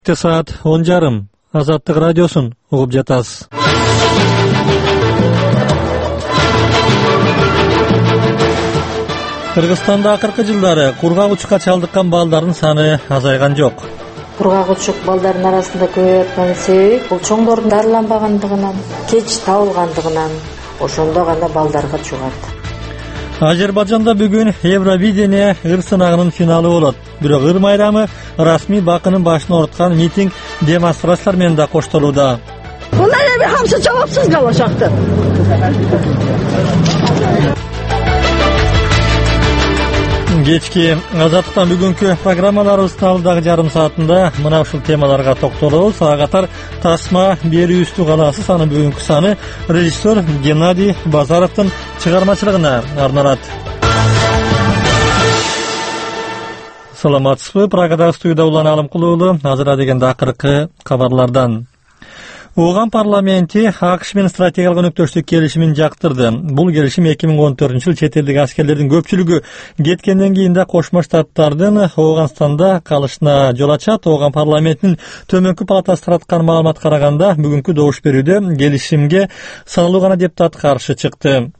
Saat 10:30 Азаттык радиосун угуп жатасыз. Кыргызстанда акыркы жылдары кургак учукка чалдыккан балдардын саны азайган жок. Кургак учук балдардын арасында көбөйүп аткан себеби бул чоңдордун дарыланбагандыгынан, кеч табылгандыгынан ошондо гана балдарга чугат. Азербайжанда бүгүн Евровидение ыр сынагынын финалы болот. Бирок ыр майрамы расмий бакынын башына ороткан митинг демонстрациялар менен да коштолууда. Bunlar evi hamısı cevapsız kalacaktı. Кечки Азаттыктан бүгүнкү программаларыбыздын алдыдагы жарым саатында мына ушул темаларга токтолобуз. Ага катар тасма берүүстүү каласы анын бүгүнкү саны режиссер Геннадий Базаровдун чыгармачылыгына арналат. Саламатсызбы? Прагадагы студияда Улан Алымкул уулу. Азыр дегенде акыркы кабарлардан. Оған парламенти АКШ менен стратегиялык өнөктөштүк келишимин жактырды. Бул келишим 2014-жыл чет элдик аскерлердин көпчүлүгү кеткенден кийин да Кошмо Штаттардын Ооганстанда калышына жол ачат. Оған парламентинин төмөнкү палатасы тараткан маалыматка караганда бүгүнкү добуш берүүдө келишимге саналуу гана депутат каршы чыкты.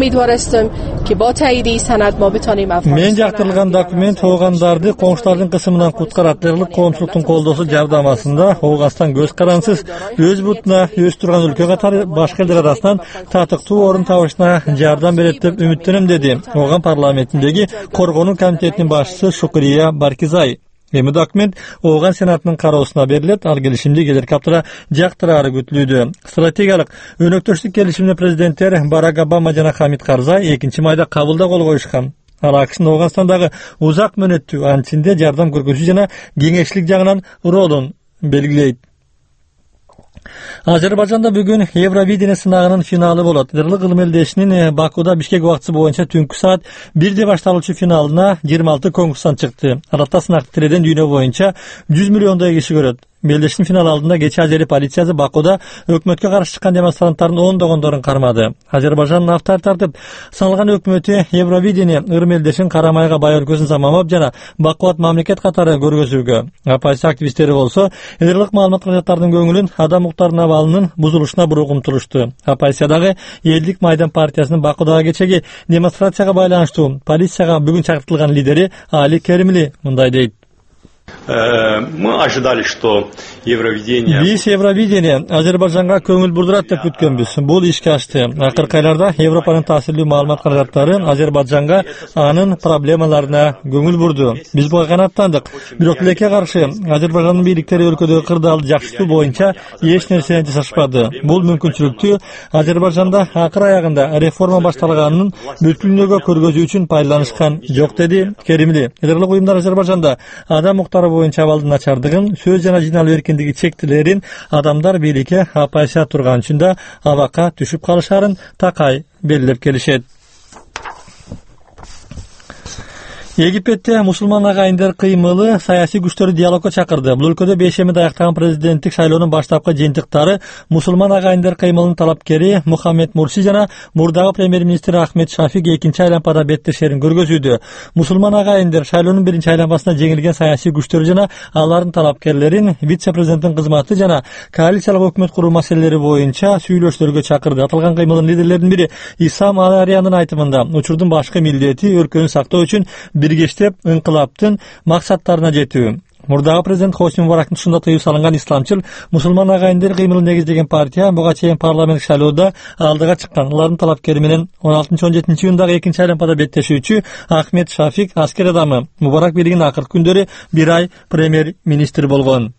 Мен жактырылган документ Оогандарды коңшулардын кысымынан куткарат. Дерлик коомчулуктун колдоосу жардамасында Ооганстан көз карансыз өз бутуна өз турган өлкө катары башка элдер арасынан татыктуу орун табышына жардам берет деп үмүттөнөм, деди Ооган парламентиндеги Коргонуу комитетинин башчысы Шукрия Баркизай. Эми документ Ооган сенатынын кароосуна берилет. Ал келишимди келерки аптада жактырары күтүлүүдө. Стратегиялык өнөктөштүк келишимди президенттер Барак Обама жана Хамид Карзай 2-майда Кабулда кол коюшкан. Ал АКШнын Ооганстандагы узак мөөнөттүү анчинде жардам көргөзүү жана кеңешчилик жагынан ролун белгилейт. Азербайжанда бүгүн Евровидение сынагынын финалы болот. Дерлик Ылым элдешинин Бакуда Бишкек убактысы боюнча түнкү саат 1-де башталуучу финалына 26 конкурсан чыкты. Аралыкта сынакты тиреден дүйнө боюнча 100 миллиондой киши көрөт. Мелдештин финал алдында кечээ азери полициясы Бакуда өкмөткө каршы чыккан демонстранттардын ондогондорун кармады. Азербайжандын автор тартып саналган өкмөтү Евровидение ыр мелдешин карамайга бай өлкөсүн заманбап жана бакубат мамлекет катары көргөзүүгө. Оппозиция активисттери болсо элдик маалымат кызматтарынын көңүлүн адам укуктарынын абалынын бузулушуна буруп умтулушту. Оппозициядагы Элдик Майдан партиясынын Бакудагы кечеги демонстрацияга байланыштуу полицияга бүгүн чакыртылган лидери Али Керимли мындай дейт. Мы ожидали, что Евровидение... Биз Евровидение Азербайжанга көңүл бурдурат деп күткөнбүз. Бул ишке ашты. Акыркы айларда Европанын таасирлүү маалымат каражаттары Азербайжанга анын проблемаларына көңүл бурду. Биз буга канааттандык. Бирок тилекке каршы Азербайжандын бийликтери өлкөдөгү кырдаалды жакшыртуу боюнча эч нерсени жасашпады. Бул мүмкүнчүлүктү Азербайжанда акыр аягында реформа башталганын бүткүлүнөгө көргөзүү үчүн пайдаланышкан жок, деди Керимли. Элдик уюмдар Азербайжанда адам укуктары боюнча абалдын начардыгын, сөз жана жыйналуу эркиндиги чектелерин, адамдар бийликке апайса турган үчүн да абакка түшүп калышарын такай белгилеп келишет. Египетте мусулман агайындар кыймылы саясий күчтөрдү диалогко чакырды. Бул өлкөдө 5-эми аяктаган президенттик шайлоонун баштапкы жыйынтыктары мусулман агайындар кыймылынын талапкери Мухаммед Мурси жана мурдагы премьер-министр Ахмед Шафик 2-аймпада беттешерин көргөзүүдө. Мусулман агайындар шайлоонун 1-аймпасында жеңилген саясий күчтөр жана алардын талапкерлерин вице-президенттин кызматы жана коалициялык өкмөт куруу маселелери боюнча сүйлөшүүлөргө чакырды. Аталган кыймылдын лидерлеринин бири Исам Алариянын айтымында учурдун башкы милдети өлкөнү сактоо үчүн биргештеп инкылаптын максаттарына жетүү. Мурдагы президент Хосни Мубарактын тушунда тыюу салынган исламчыл мусулман агайындар кыймылын негиздеген партия буга чейин парламент шайлоодо алдыга чыккан. Алардын талапкери менен 16-17 июндагы 2-аймпада беттешүүчү Ахмед Шафик аскер адамы. Мубарак бийлигинин акыркы күндөрү 1 ай премьер-министр болгон.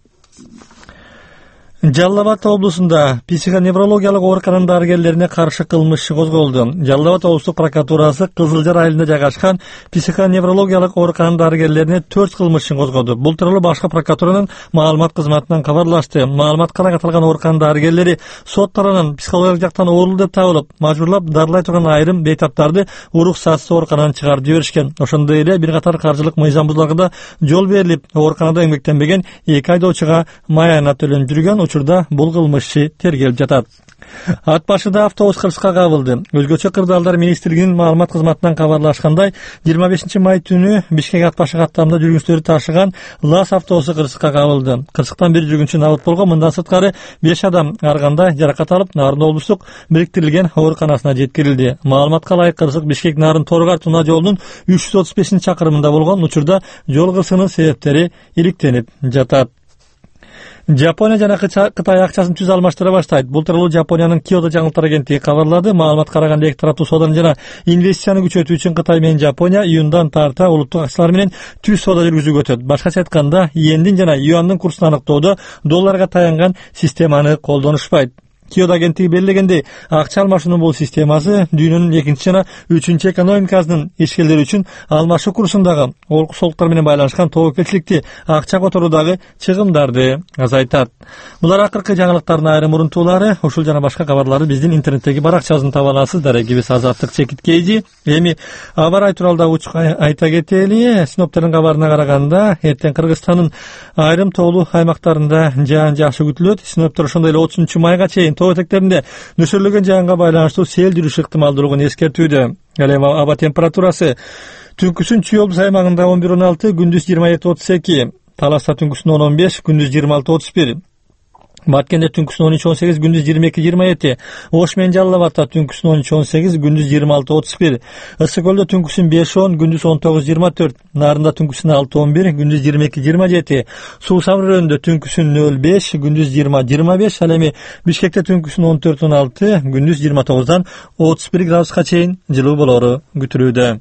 Жалал Абад облусунда психоневрологиялык оорукананын дарыгерлерине каршы кылмыш козголду. Жалал Абад облустук прокуратурасы Кызыл Жар айылында жайгашкан психоневрологиялык оорукананын дарыгерлерине 4 кылмышын козгоду. Бул тууралуу башкы прокуратуранын маалымат кызматынан кабарлашты. Маалыматка аталган оорукананын дарыгерлери сот тарабынан психологиялык жактан оорулуу деп табылып, мажбурлап дарылай турган айрым бейтаптарды уруксатсыз оорукананан чыгарып жиберишкен. Ошондой эле бир катар каржылык мыйзам бузууларга да жол берилип, ооруканада эмгектенбеген 2 айдоочуга май айына төлөнүп жүргөн. учурда бул кылмыш иши тергелип жатат. Ат башыда автобус кырсыкка кабылды. Өзгөчө кырдаалдар министрлигинин маалымат кызматынан кабарлашкандай, 25 май түнү Бишкек ат башы каттамында жүргүнчүлөрдү ташыган ЛАЗ автобусу кырсыкка кабылды. Кырсыктан бир жүргүнчү набыт болгон, мындан сырткары 5 адам арганда жаракат алып, Нарын облустук бириктирилген ооруканасына жеткирилди. Маалыматка ылайык, кырсык Бишкек Нарын Торгар Туна жолунун 335 чакырымында болгон. Учурда жол кырсыгынын себептери иликтенип жатат. Жапония жана Кытай акчасын түз алмаштыра баштайт. Бул тууралуу Жапониянын Киото жаңылыктар агенттиги кабарлады. Маалыматка караганда, эки тараптуу сооданы жана инвестицияны күчөтүү үчүн Кытай менен Жапония июндан тарта улуттук акчалар менен түз соода жүргүзүүгө өтөт. Башкача айтканда, иендин жана юандын курсун аныктоодо долларга таянган системаны колдонушпайт. Киото агенттиги белгилегендей, акча алмашуунун бул системасы дүйнөнүн экинчи жана үчүнчү экономикасынын ишкерлери үчүн алмашуу курсундагы олкусоолуктар менен байланышкан тобокелчиликти, акча которуудагы чыгымдарды азайтат. Булар акыркы жаңылыктардын айрым урунтуулары. Ушул жана башка кабарларды биздин интернеттеги баракчабыздан таба аласыздар. Биз Азаттык Чекит Кейжи. Эми аба ырайы тууралуу учук айта кетели. Синоптиктердин кабарына караганда, эртең Кыргызстандын айрым тоолуу аймактарында жаан жакшы күтүлөт. Синоптиктер ошондой эле 30 майга чейин тоо этектеринде нөшөрлөгөн жаанга байланыштуу сел жүрүш ыктымалдуулугун эскертүүдө. Ал эми аба температурасы түнкүсүн Чүй облус аймагында 11-16, күндүз 27-32, Таласта түнкүсүн 10-15, күндүз 26-31, Баткенде түнкүсүн 13-18, күндүз 22-27, Ош менен Жалал Абадта түнкүсүн 13-18, күндүз 26-31, Ысык Көлдө түнкүсүн 5-10, күндүз 19-24, Нарында түнкүсүн 6-11, күндүз 22-27, Суу Сабыр районунда түнкүсүн 0-5, күндүз 20-25, ал эми Бишкекте түнкүсүн 14-16, күндүз 29-дан 31 градуска чейин жылуу болору күтүлүүдө.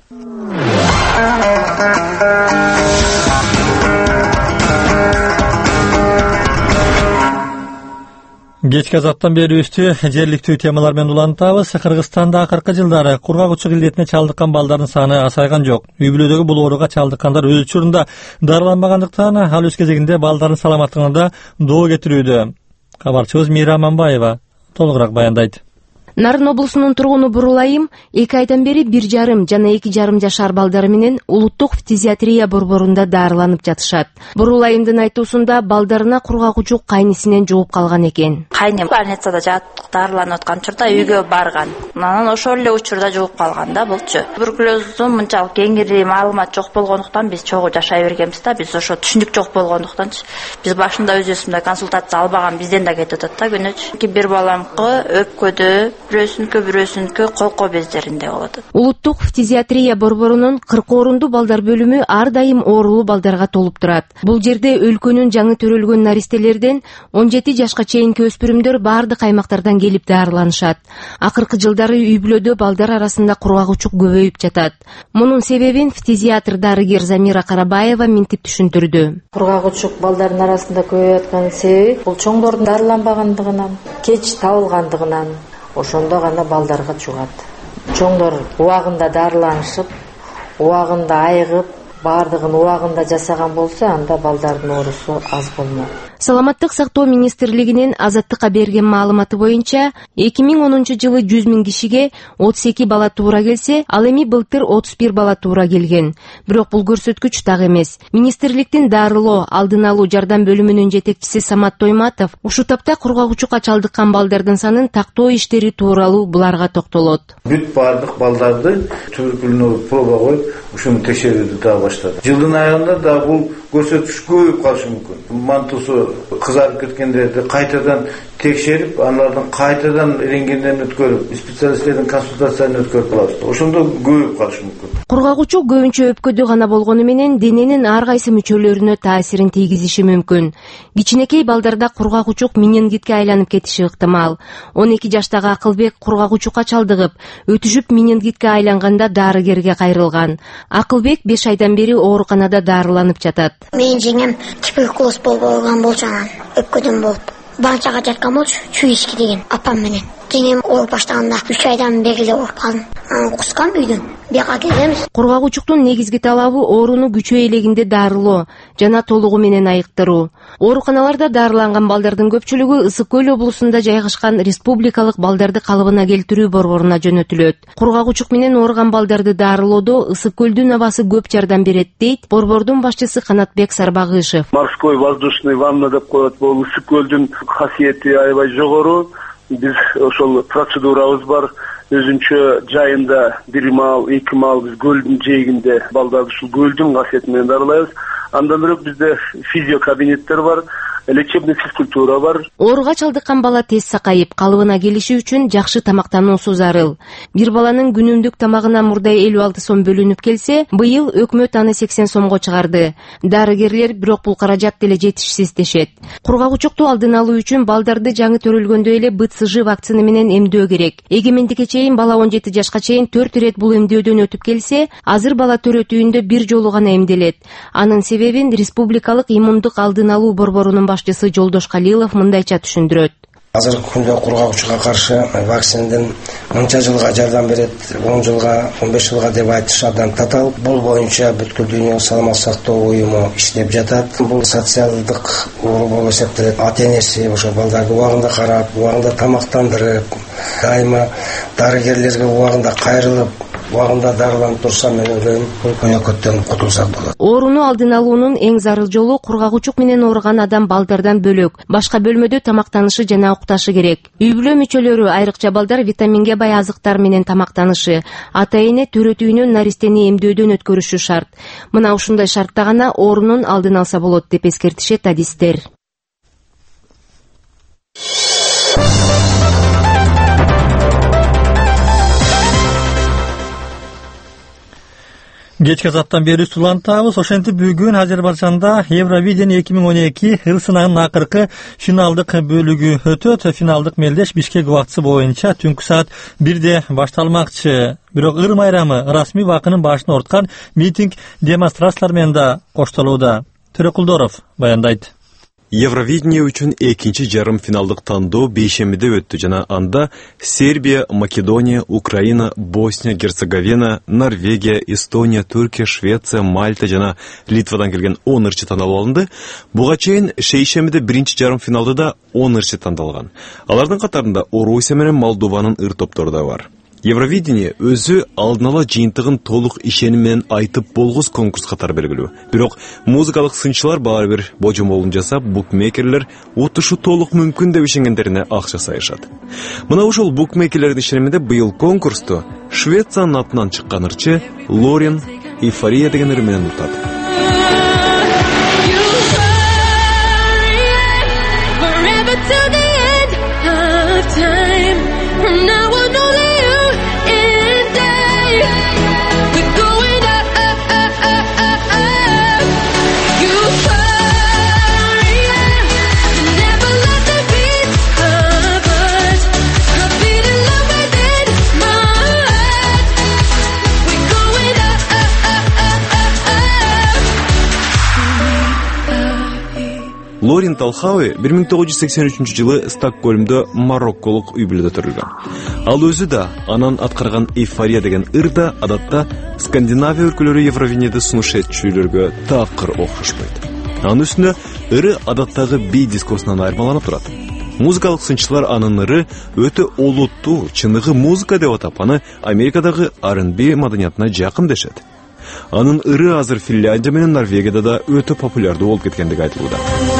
Кечки азаттан берүүбүздү жерликтүү темалар менен улантабыз. Кыргызстанда акыркы жылдары кургак-учук илдетине чалдыккан балдардын саны азайган жок. Үй бүлөдөгү бул ооруга чалдыккандар өз учурунда дарыланбагандыктан ал өз кезегинде балдардын саламаттыгына да доо кетирүүдө. Кабарчыбыз Мира Аманбаева толугураак баяндайт. Нарын облусунун тургуну Бурулайым 2 айдан бери 1,5 жана 2,5 жашар балдары менен улуттук фтизиатрия борборунда дарыланып жатышат. Бурулайымдын айтуусунда балдарына кургак-учук кайнисинен жугуп калган экен. Кайнем больницада жатып дарыланып аткан учурда үйгө барган. Анан ошол эле учурда жугуп калган да булчу. Туберкулездун мынчалык кеңири маалымат жок болгондуктан биз чогуу жашай бергенбиз да. Биз ошо түшүндүк жок болгондуктан биз башында өзүбүздөй консультация албаган бизден да кетип атат да күнөчү. Бир баламкы өпкөдө, бирөөсүнкү колко бездеринде болот. Улуттук фтизиатрия борборунун 40 орундуу балдар бөлүмү ар дайым оорулуу балдарга толуп турат. Бул жерде өлкөнүн жаңы төрөлгөн наристелерден 17 жашка чейинки өспүрүмдөр баардык аймактардан келип дарыланышат. Акыркы жылдары үй бүлөдө балдар арасында кургак-учук көбөйүп жатат. Мунун себебин фтизиатр дарыгер Замира Карабаева минтип түшүндүрдү. Кургак-учук балдардын арасында көбөйүп аткан себеби бул чоңдордун дарыланбагандыгынан, кеч табылгандыгынан, ошондо гана балдарга чугат. Чоңдор убагында дарыланышып, убагында айыгып, баардыгын убагында жасаган болсо, анда балдардын оорусу аз болмок. Саламаттык сактоо министрлигинин Азаттыкка берген маалыматы боюнча 2010-жылы 100 000 кишиге 32 бала туура келсе, ал эми былтыр 31 бала туура келген. Бирок бул көрсөткүч так эмес. Министрликтин дарылоо, алдын алуу жардам бөлүмүнүн жетекчиси Самат Тойматов ушул тапта кургак-учукка чалдыккан балдардын санын тактоо иштери тууралуу буларга токтолот. Бүт баардык балдарды туберкулезге проба коюп, ушуну текшерүүдү да баштады. Жылдын аягында да бул көрсөткүч көбөйүп калышы мүмкүн. Мантусу кызарып кеткендерди кайтадан текшерип, алардын кайтадан рентгенден өткөрүп, специалисттердин консультациясын өткөрүп алабыз. Ошондо көбөйүп калышы мүмкүн. Кургак-учук көбүнчө өпкөдө гана болгону менен дененин ар кайсы мүчөлөрүнө таасирин тийгизиши мүмкүн. Кичинекей балдарда кургак-учук менингитке айланып кетиши ыктымал. 12 жаштагы Акылбек кургак-учукка чалдыгып, өтүшүп менингитке айланганда дарыгерге кайрылган. Акылбек 5 айдан бери ооруканада дарыланып жатат. Менин жеңем туберкулез болгон болчу, анан өпкөдөн болуп банчага жаткан болчу, Чуйски деген апам менен. Жеңем ооруп баштаганда 3 айдан бери эле ооруп калдым. Анан кускам үйдөн. бияка келебиз. Кургагучуктун негизги талабы ооруну күчөө элегинде дарылоо жана толугу менен айыктыруу. Ооруканаларда дарыланган балдардын көпчүлүгү Ысык Көл облусунда жайгашкан республикалык балдарды калыбына келтирүү борборуна жөнөтүлөт. Кургагучук менен ооруган балдарды дарылоодо Ысык Көлдүн абасы көп жардам берет дейт борбордун башчысы Канатбек Сарбагышев. Морской воздушный ванна деп коет. Бул Ысык Көлдүн касиети аябай жогору. Биз ошол процедурабыз бар. Өзүнчө жайында 1 мал, 2 мал биз көлдүн жээгинде балдарды ушул көлдүн касиети менен дарылайбыз. Андан бөлөк бизде физио кабинеттер бар, лечебный физкультура бар. Ооруга чалдыккан бала тез сакайып, калыбына келиши үчүн жакшы тамактануусу зарыл. Бир баланын күнүмдүк тамагына мурдай 56 сом бөлүнүп келсе, быйыл өкмөт аны 80 сомго чыгарды. Дарыгерлер бирок бул каражат деле жетишсиз дешет. Кургагучукту алдын алуу үчүн балдарды жаңы төрөлгөндө эле БЦЖ вакцина менен эмдөө керек. Эгемендикке чейин бала 17 жашка чейин 4 ирет бул эмдөөдөн өтүп келсе, азыр бала төрөтүүндө бир жолу гана эмделет. Анын себебин республикалык иммундук алдын алуу борборунун башчысы Жолдош Калилов мындайча түшүндүрөт. Азыркы күндө кургагучуга каршы вакцинаден 10 жылга жардам берет, 10 жылга, 15 жылга деп айтышат татал. Бул боюнча бүткүл дүйнөлүк саламаттык сактоо уюму иштеп жатат. Бул социалдык оору болуп эсептелет. Ата-энеси ошо балдарды убагында карап, убагында тамактандырып, дайыма дарыгерлерге убагында кайрылып, убагында дарыланып турса, мен ойлойм, бул көйөкөттөн кутулсак болот. Ооруну алдын алуунун эң зарыл жолу кургагучук менен ооруган адам балдардан бөлөк башка бөлмөдө тамактанышы жана укташы керек. Үй-бүлө мүчөлөрү, айрыкча балдар витаминге бай азыктар менен тамактанышы, ата-эне төрөтүүнөн наристени эмдөөдөн өткөрүшү шарт. Мына ушундай шартта гана оорунун алдын алса болот деп эскертишет адистер. Кечки сааттан бери улантабыз. Ошентип бүгүн Азербайжанда Евровидение 2012 ыл сынагынын акыркы финалдык бөлүгү өтөт. Финалдык мелдеш Бишкек убактысы боюнча түнкү саат 1-де башталмакчы. Бирок ыр майрамы расмий убакынын башына орткан митинг демонстрациялар менен да коштолууда. Төрөкулдоров баяндайт. Евровидение үчүн экинчи жарым финалдык тандоо бейшемиде өттү жана анда Сербия, Македония, Украина, Босния, Герцеговина, Норвегия, Эстония, Түркия, Швеция, Мальта жана Литвадан келген 10 ырчы тандалып алынды. Буга чейин шейшемиде биринчи жарым финалда да 10 ырчы тандалган. Алардын катарында Орусия менен Молдованын ыр топтору да бар. Евровидение өзү алдын ала жыйынтыгын толук ишеним менен айтып болгус конкурс катары белгилүү. Бирок музыкалык сынчылар баары бир божомолун жасап, букмекерлер утушу толук мүмкүн деп ишенгендерине акча сайышат. Мына ушул букмекерлердин ишениминде быйыл конкурсту Швециянын атынан чыккан ырчы Лорен Эйфория деген ыр менен утат. Лорен Талхауи 1983 жылы Стокгольмдо марокколук үй-бүлөдө төрөлгөн. Ал өзү да анан аткарган Эйфория деген ырда адатта Скандинавия өлкөлөрү Евровидениеде сунуш этчүлөргө такыр окшошпойт. Анын үстүнө ыры адаттагы би дискосунан айырмаланып турат. Музыкалык сынчылар анын ыры өтө олуттуу, чыныгы музыка деп атап, аны Америкадагы R&B маданиятына жакын дешет. Анын ыры азыр Финляндия менен Норвегияда да өтө популярдуу болуп кеткендиги айтылууда.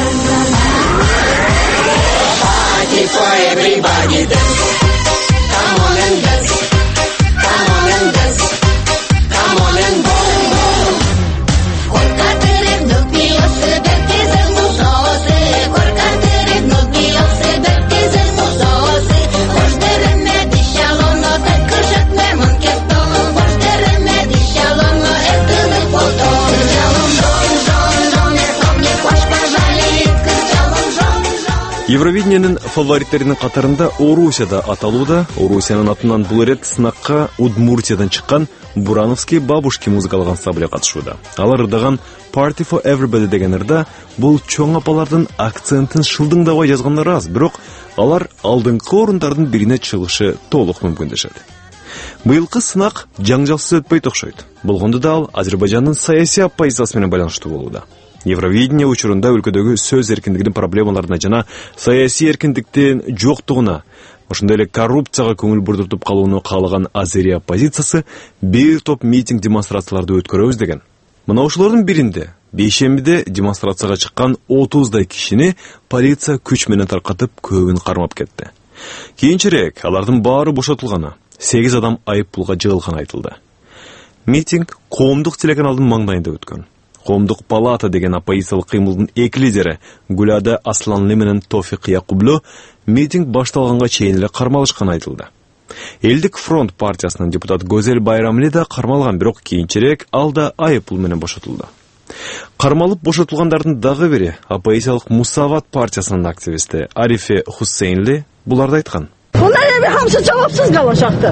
Евровидениенин фавориттеринин катарында Орусия да аталууда. Орусиянын атынан бул ирет сынакка Удмуртиядан чыккан Бурановский бабушки музыкалык ансамбль катышууда. Алар ырдаган Party for Everybody деген ырда бул чоң апалардын акцентин шылдыңдабай жазгандар аз, бирок алар алдыңкы орундардын бирине чыгышы толук мүмкүн дешет. Быйылкы сынак жаңжалсыз өтпөйт окшойт. Болгондо да ал Азербайжандын саясий оппозициясы менен байланыштуу болууда. Евровидение учурунда өлкөдөгү сөз эркиндигинин проблемаларына жана саясий эркиндиктин жоктугуна, ошондой эле коррупцияга көңүл бурдутуп калууну каалаган Азерия оппозициясы бир топ митинг демонстрацияларды өткөрөбүз деген. Мына ошолордун биринде бейшембиде демонстрацияга чыккан 30дай кишини полиция күч менен таркатып көбүн кармап кетти. Кийинчерээк алардын баары бошотулганы, 8 адам айыппулга жыгылганы айтылды. Митинг коомдук телеканалдын маңдайында өткөн. Коомдук палата деген оппозициялык кыймылдын эки лидери Гулада Асланли менен Тофик Якублу митинг башталганга чейин эле кармалышканы айтылды. Элдик фронт партиясынын депутат Гозель Байрамли да кармалган, бирок кийинчерээк ал да айыппул менен бошотулду. Кармалып бошотулгандардын дагы бири оппозициялык Мусават партиясынын активисти Арифе Хуссейнли буларды айткан. Bunlar evi hamısı cevapsız kalacaktı.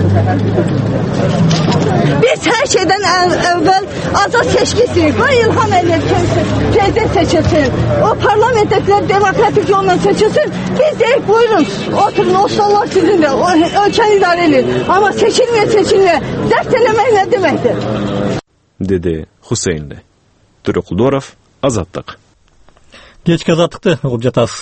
Biz her şeyden evvel azad seçki istiyoruz. İlham Aliyev prezident seçilsin. O parlamentekiler demokratik yolla seçilsin. Biz de buyurun oturun, o sonlar sizinle. Ölçen idare edin. Ama seçilmeye dert elemek ne demektir? Dedi Husseyinli. Türk Kuldorov, Azatlık. Kechki azatlıkты uğup жатасыз.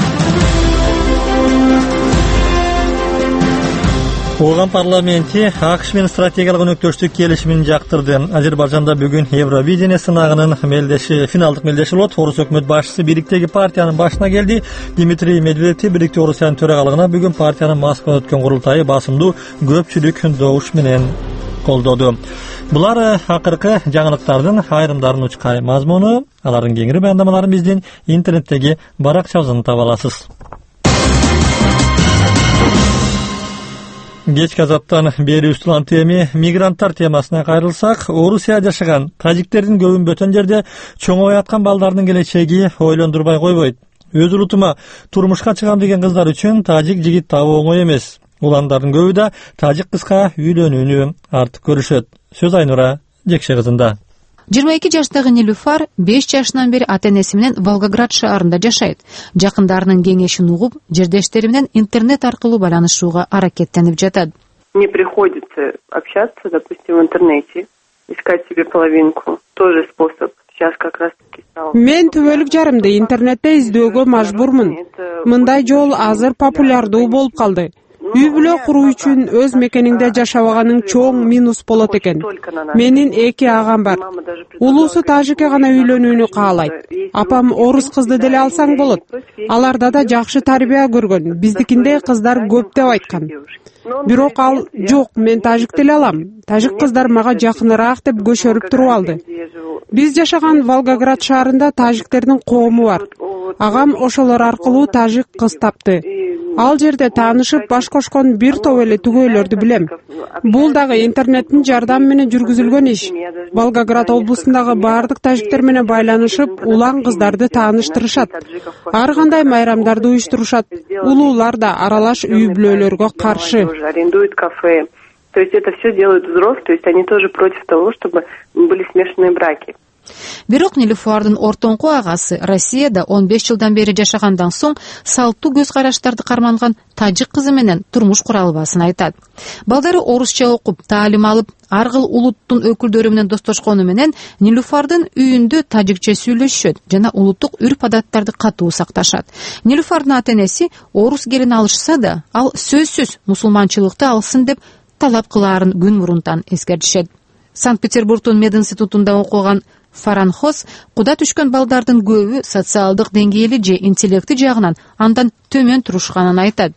Оған парламенти АКШ менен стратегиялык өнөктөштүк келишимин жактырды. Азербайжанда бүгүн Евровидение сынагынын финалдык мелдеши болот. Орус өкмөт башчысы бириктеги партиянын башына келди. Дмитрий Медведев бириктеги Орусиянын төрагалыгына бүгүн партиянын Москвада өткөн курултайы басымдуу көпчүлүк добуш менен колдоду. Булар акыркы жаңылыктардын айрымдарын учкай мазмуну. Алардын кеңири баяндамаларын биздин интернеттеги баракчабыздан таба аласыз. Кечки азаттан бери устулган теми мигранттар темасына кайрылсак, Орусия жашаган тажиктердин көбүн бөтөн жерде чоңоюп аткан балдардын келечеги ойлондурбай койбойт. Өз улутума турмушка чыгам деген кыздар үчүн тажик жигит табуу оңой эмес. Уландардын көбү да тажик кызга үйлөнүүнү артык көрүшөт. Сөз Айнура Жекше кызында. 22 жаштагы Нилуфар 5 жашынан бери ата-энеси менен Волгоград шаарында жашайт. Жакындарынын кеңешин угуп, жердештери менен интернет аркылуу байланышууга аракеттенип жатат. Мне приходится общаться, допустим, в интернете, искать себе половинку. Тоже способ. Сейчас как раз таки стал. Мен түбөлүк жарымды интернетте издөөгө мажбурмун. Мындай жол азыр популярдуу болуп калды. Үй бүлө куруу үчүн өз мекениңде жашабаганың чоң минус болот экен. Менин 2 агам бар. Улуусу тажикке гана үйлөнүүнү каалайт. Апам орус кызды деле алсаң болот. Аларда да жакшы тарбия көргөн. Биздикинде кыздар көп деп айткан. Бирок ал жок, мен тажик деле алам. Тажик кыздар мага жакыныраак деп көшөрүп туруп алды. Биз жашаган Волгоград шаарында тажиктердин коому бар. Агам ошолор аркылуу тажик кыз тапты. Ал жерде таанышып баш кошкон бир топ эле түгөйлөрдү билем. Бул дагы интернеттин жардамы менен жүргүзүлгөн иш. Волгоград облусундагы баардык тажиктер менен байланышып, улан кыздарды тааныштырышат. Ар кандай майрамдарды уюштурушат. Улуулар да аралаш үй бүлөлөргө каршы. То есть это все делают взрослые, то есть они тоже против того, чтобы были смешанные браки. Бирок Нилуфардын ортоңку агасы Россияда 15 жылдан бери жашагандан соң салттуу көз караштарды карманган тажик кызы менен турмуш кура албасын айтат. Балдары орусча окуп, таалим алып, ар кыл улуттун өкүлдөрү менен достошкону менен Нилуфардын үйүндө тажикче сүйлөшөт жана улуттук үрп-адаттарды катуу сакташат. Нилуфардын ата-энеси орус келин алышса да, ал сөзсүз мусулманчылыкты алсын деп талап кылаарын күн мурунтан эскертишет. Санкт-Петербургдун мединститутунда окуган Фаранхос куда түшкөн балдардын көбү социалдык деңгээли же интеллекти жагынан андан төмөн турушканын айтат.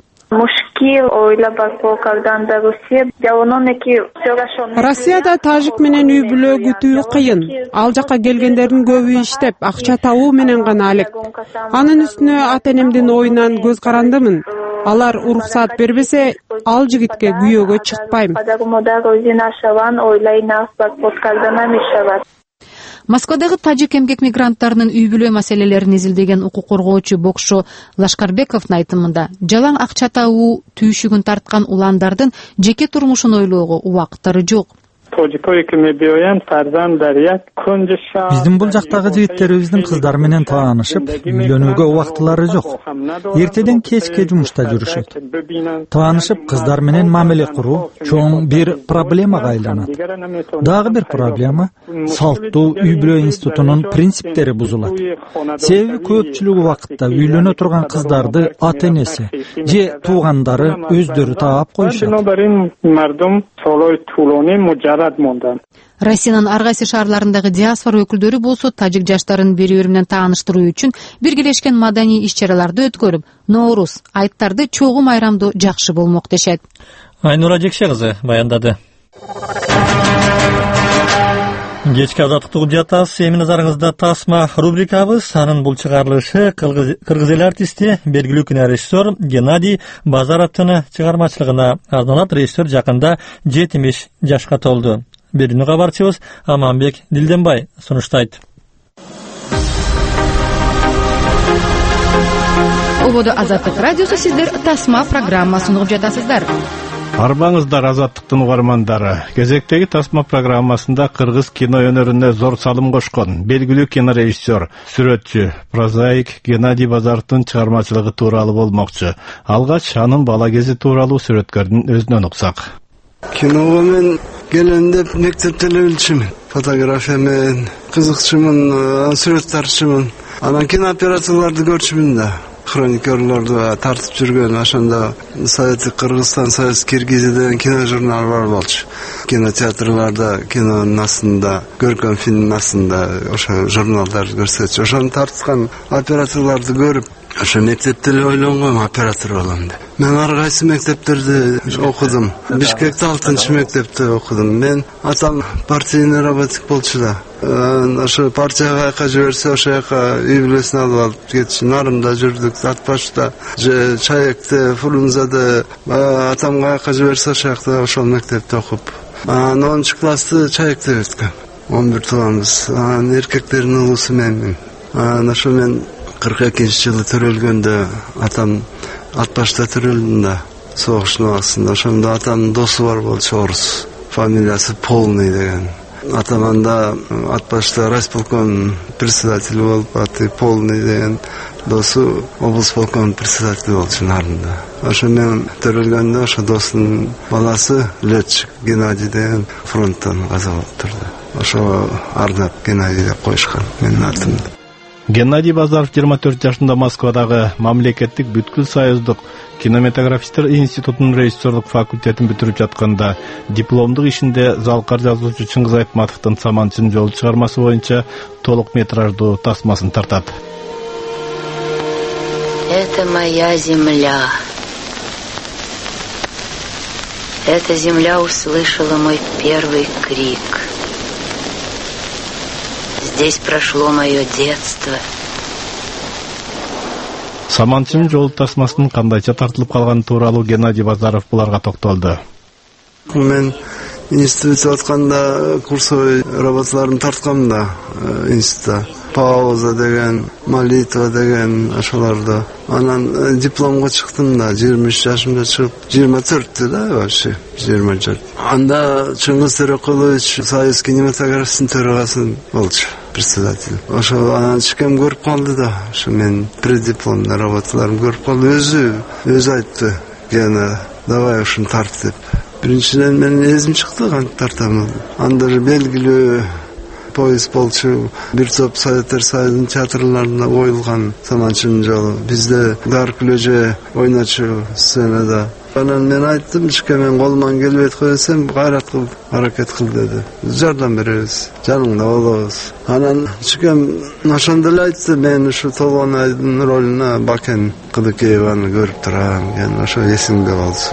Россияда тажик менен үй бүлө күтүү кыйын. Ал жака келгендердин көбү иштеп, акча табуу менен гана алек. Анын үстүнө ата-энемдин оюнан көз карандымын. Алар уруксаат бербесе, ал жигитке күйөөгө чыкпайм. Москвадагы тажик эмгек мигранттарынын үй бүлө маселелерин изилдеген укук коргоочу Бокшо Лашкарбековдун айтымында, жалаң акча табуу түйшүгүн тарткан уландардын жеке турмушун ойлоого убакыттары жок. Биздин бул жактагы жигиттерибиздин кыздар менен таанышып, үйлөнүүгө убактылары жок. Эртеден кечке жумушта жүрүшөт. Таанышып, кыздар менен мамиле куруу чоң бир проблемага айланат. Дагы бир проблема салттуу үй-бүлө институтунун принциптери бузулат. Себеби көпчүлүк убакытта үйлөнө турган кыздарды ата-энеси же туугандары өздөрү таап коюшат. Россиянын ар кайсы шаарларындагы диаспора өкүлдөрү болсо тажик жаштарын бири-бири менен тааныштыруу үчүн биргелешкен маданий иш-чараларды өткөрүп, Ноорус, айттарды чогум айрамдоо жакшы болмок дешет. Айнура Жекше кызы баяндады. Кечки азаттыкты угуп жатасыз. Эми назарыңызда Тасма рубрикабыз. Анын бул чыгарылышы кыргыз эл артисти, белгилүү кинорежиссер Геннадий Базаровдун чыгармачылыгына арналат. Режиссер жакында 70 жашка толду. Берүүнү кабарчыбыз Аманбек Дилденбай сунуштайт. Ободо Азаттык радиосу, сиздер Тасма программасын угуп жатасыздар. Арбаңыздар, Азаттыктын угармандары. Кезектеги Тасма программасында кыргыз кино өнөрүнө зор салым кошкон белгилүү кинорежиссер, сүрөтчү, прозаик Геннадий Базаровдун чыгармачылыгы тууралуу болмокчу. Алгач анын бала кези тууралуу сүрөткөрдүн өзүнөн уксак. Киного мен келгенде мектепте эле билчүмүн. Фотография менен кызыкчумун, сүрөт тартчумун. Анан кинооператорлорду көрчүмүн да. Хроникерлорду тартып жүргөн, ошондо Советтик Кыргызстан, Советтик Киргизия деген кино журнал бар болчу. Кинотеатрларда, кинонун астында, көркөм фильмдин астында ошо журналдарды көрсөтчү. Ошону тарткан операторлорду көрүп, ошо мектепте эле ойлонгом оператор болом деп. Мен ар кайсы мектептерде окудум. Бишкекте 6-мектепте окудум. Мен атам партийный работник болчу да. Ошо партияга кайка жиберсе, ошо жака үй бүлөсүн алып алып кетчү. Нарымда жүрдүк, Атбашта, же Чаекте, Фурунзада. Атам кайка жиберсе, ошо жакта ошол мектепте окуп. 10-классты Чаекте өткөм. 11 тууганбыз. Эркектердин уулусу менмин. Ошо мен 42-жылы төрөлгөндө атам Атбашта төрөлдүм да, согуштун убагында. Ошондо атамдын досу бар болчу, орус. Фамилиясы Полный деген. Атам анда Атбашта райисполком председатель болуп, аты Полный деген досу облсполком председатель болчу Нарында. Ошо мен төрөлгөндө ошо досунун баласы летчик Геннадий деген фронттан каза болуп турду. Ошо арнап Геннадий деп коюшкан менин атымды. Геннадий Базаров 24 жашында Москвадагы мамлекеттик бүткүл союздук кинематографисттер институтунун режиссерлук факультетин бүтүрүп жатканда дипломдук ишинде залкар жазуучу Чыңгыз Айтматовдун Саманчынын жолу чыгармасы боюнча толук метраждуу тасмасын тартат. Это моя земля. Эта земля услышала мой первый крик. Здесь прошло мое детство. Саманчынын жол тасмасынын кандайча тартылып калганы тууралуу Геннадий Базаров буларга токтолду. Мен институтта атканда курсовой работаларын тарткам да институтта. Пауза деген, молитва деген ошолорду. Анан дипломго чыктым да, 23 жашымда чыгып, 24 да вообще, 24. Анда Чыңгыз Төрөкулович Союз кинематографисинин төрагасы болчу, председатель. Ошо анан чыкем көрүп калды да, ошо мен преддипломдун работаларымды көрүп калды, өзү айтты. Гена, давай ушуну тарт деп. Биринчиден менин эзим чыкты, кантип тартам. Анда белгилүү поезд болчу, бир топ Советтер Союзунун театрларында коюлган Саманчынын жолу. Бизде Даркүлөжө ойночу сценада. Анан мен айттым, чыка мен колуман келбейт койсом, кайрат кыл, аракет кыл деди. Жардам беребиз, жаныңда болобуз. Анан чыкам ошондо эле айтты, мен ушу Толгонайдын ролуна Бакен Кыдыкееваны көрүп турам, экен ошо эсимде болчу.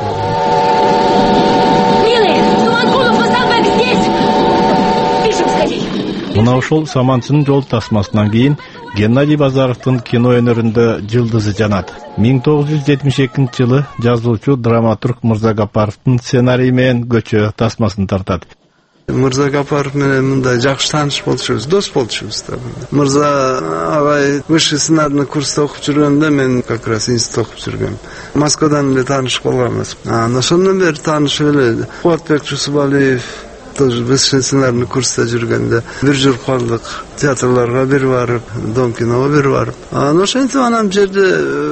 Мына ошол Саманчынын жол тасмасынан кийин Геннадий Базаровдун кино өнөрүндө жылдызы жанат. 1972-жылы жазуучу драматург Мырза Гапаровдун сценарийи менен Көчө тасмасын тартат. Мырза Гапаров менен мындай жакшы тааныш болчубуз, дос болчубуз да. Мырза абай высший сценарный курста окуп жүргөндө мен как раз институт окуп жүргөм. Москвадан эле тааныш болгонбуз. Ошондон бери таанышып эле Кубатбек Жусупалиев, Biz ssenarni kursda жүргөндө бир жүрүп калдык. Театрларга бир барып, Дом киного бир барып. Ошентип анан жерде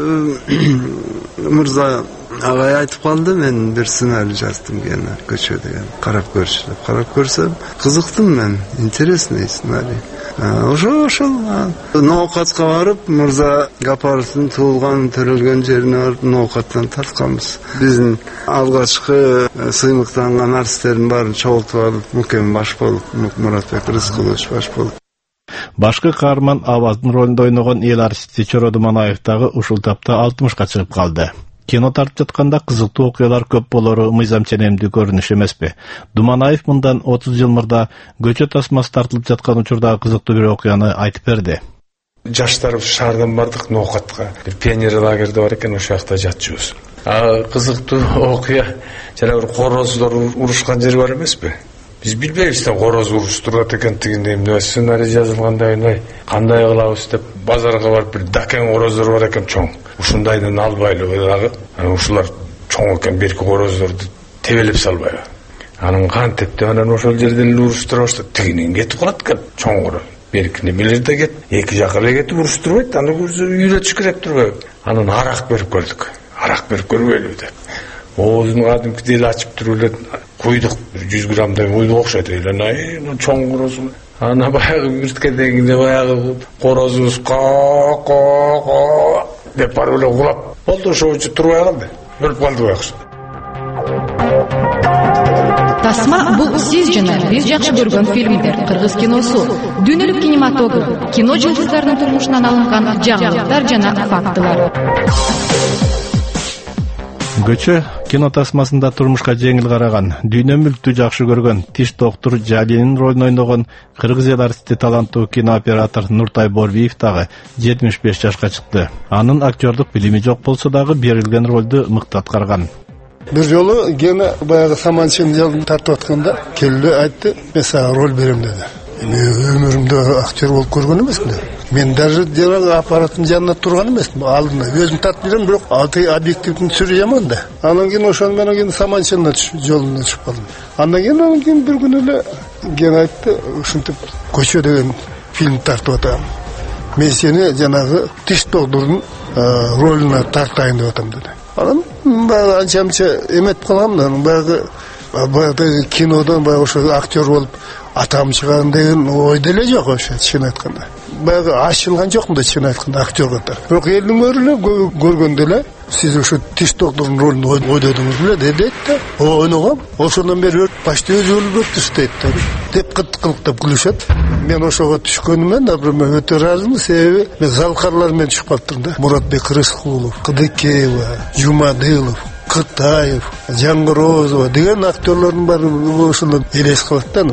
Мырза агай айтып калды, мен бир сценарий жаздым гена көчө деген. Карап көрчү деп. Карап көрсөм, кызыктым мен. Интересный сценарий. Ошол ноокатка барып, Мырза Гапаровдун туулган, төрөлгөн жерине барып, ноокаттан тартканбыз. Биздин алгачкы сыймыктанган артисттердин баарын чогултуп алып, Мукем баш болуп, Муратбек Рыскулович баш болуп. Башкы каарман Аваздын ролунда ойногон эл артисти Чоро Думанаев дагы ушул тапта 60га чыгып калды. Кино тартып жатканда кызыктуу окуялар көп болору мыйзам ченемдүү көрүнүш эмеспи. Думанаев мындан 30 жыл мурда көчө тасмасы тартылып жаткан учурда кызыктуу бир окуяны айтып берди. Жаштар шаардан бардык ноокатка. Бир пионер лагерде бар экен, ошол жакта жатчубуз. Кызыктуу окуя жана бир короздор урушкан жери бар эмеспи? Биз билбейбиз да короз уруштурат экендигин, эмне сценарий жазылгандай эле, кандай кылабыз деп базарга барып бир дакен короздор бар экен чоң. Ушундайдан албайлы дагы. Ушулар чоң экен, берки короздорду тебелеп салбайбы. Анан кантип деп анан ошол жерде эле уруштура баштады. Тигинен кетип калат экен чоң короз. Берки немелерде кет, эки жака эле кетип уруштурбайт, аны үйрөтүш керек турбайбы. Анан арак берип көрдүк. Арак берип көрбөйлү деп. Оозун кадимкидей эле ачып туруп эле куйдук, 100 граммдай куйдук окшойт эле. Чоң короз. Ана баягы бүрткедегине баягы корозубуз ко деп барып эле кулап. Болду, ошо боюнча турбай калды. Өлүп калды баягы. Тасма бул сиз жана биз жакшы көргөн фильмдер, кыргыз киносу, дүйнөлүк кинематограф, кино жылдыздарынын турмушунан алынган жаңылыктар жана фактылар. Көчө кино тасмасында турмушка жеңил караган, дүйнө мүлктү жакшы көргөн Тиш доктур Жалинин ролун ойногон кыргыз эл артисти таланттуу кинооператор Нуртай Борбиев дагы 75 жашка чыкты. Анын актердук билими жок болсо дагы берилген ролду мыкты аткарган. Бир жолу гена баягы Саманчын жалын тартып атканда келди, айтты, мен сага роль берем деди. Мен өмүрүмдө актер болуп көргөн эмесмин. Мен даже жаңағы аппараттын жанында турган эмесмин. Алдында өзүм тартып берем, бирок объективдин түсүрү жаман да. Анан кийин ошону менен кийин Саманчынга жолуна чыгып калдым. Андан кийин бир күнү эле ген айтты, ушинтип көчө деген фильм тартып атам. Мен сени жанагы Тиш доктурдун ролуна тартайын деп атам деди. Анан баягы анча-мынча эметип калгам да, баягы кинодон баягы ошо актер болуп атам чыган деген ой деле жок ошо, чын айтканда. Баягы ачылган жокмун да, чын айтканда, актер катары. Бирок элдин көрүлө көргөндө эле сиз ошо Тиш доктурдун ролун ойнодуңуз беле деди да. Ойногом. Ошондон бери почти өзү өлүп дейт да. Деп кыттыкылыктап күлүшөт. Мен ошого түшкөнүмөн да өтө ыраазымын, себеби мен залкарлар менен түшүп калыптырмын да. Муратбек Рыскулов, Кыдыкеева, Жумадылов, Кытаев, Жаңгырозова деген актерлордун баары ошондон элес калат да.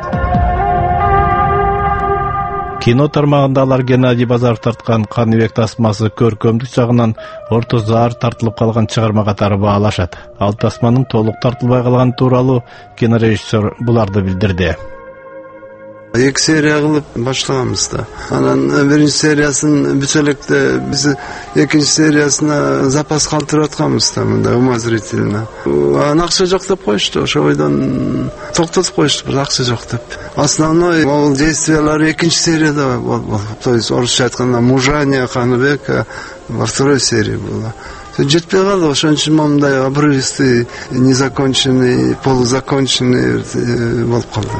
Кино тармагында алар Геннадий Базаров тарткан Каныбек тасмасы көркөмдүк жагынан орто заар тартылып калган чыгарма катары баалашат. Ал тасманын толук тартылбай калганы тууралуу кинорежиссер буларды билдирди. 2 серия кылып башлаганбыз да. Анан биринчи сериясын бүтө электе биз экинчи сериясына запас калтырып атканбыз да, мындай умозрительно. Акча жок деп коюшту, ошо бойдон токтотуп коюшту, бирок акча жок деп. Основной действиялар экинчи серияда болду. То есть орусча айтканда мужание Каныбека во второй серии было. Жетпей калды, ошон үчүн мындай обрывистый, незаконченный, полузаконченный болуп калды.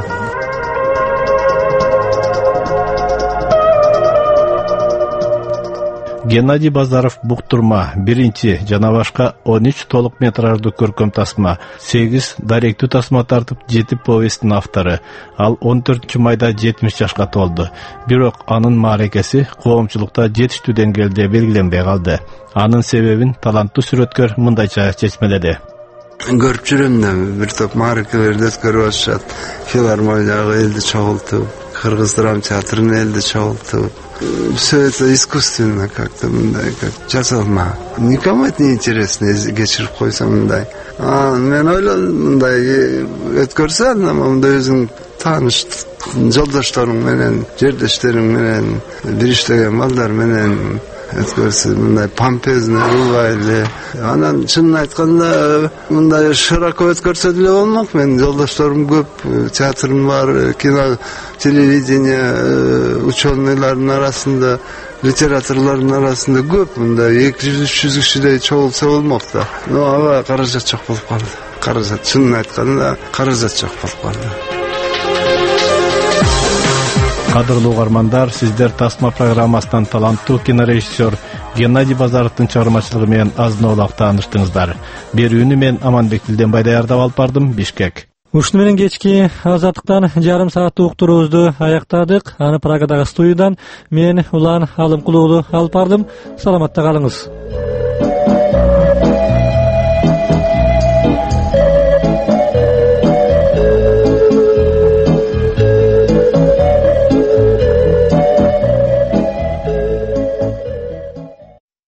Геннадий Базаров буктурма, биринчи жана башка 13 толук метраждуу көркөм тасма, 8 даректүү тасма тартып 7 повесттин автору. Ал 14 майда 70 жашка толду. Бирок анын мааракеси коомчулукта жетиштүү деңгээлде белгиленбей калды. Анын себебин таланттуу сүрөткөр мындайча чечмеледи. Көрүп жүрөм да, бир топ мааракелерди өткөрүп атышат. Филармонияга элди чогултуп, Кыргыз драма театрын элди чогултуп. Все это искусственно как-то, мындай, как жасалма. Никому это не интересно, кечирип койсом мындай. Мен ойлодум, мындай өткөрсө, мындай өзүң тааныш жолдошторуң менен, жердештериң менен, бир иштеген балдар менен өткөрсү мындай помпезный убайлы анан чынын айтканда мындай широко өткөрсө деле болмок. Менин жолдошторум көп, театрым бар, кино телевидение ученыйлардын арасында, литераторлордун арасында көп, мындай 200-300 кишидей чогулса болмок да. Аба каражат жок болуп калды. Каражат, чынын айтканда каражат жок болуп калды. Кадырлуу угармандар, сиздер тасма программасынан таланттуу кинорежиссер Геннадий Базаровдун чыгармачылыгы менен азын-аулак тааныштыңыздар. Берүүнү мен Аманбек Дилденбай даярдап алып бардым, Бишкек. Ушуну менен кечки азаттыктан жарым сааттык уктуруубузду аяктадык. Аны Прагадагы студиядан мен Улан Алымкулуулу алып бардым. Саламатта калыңыз.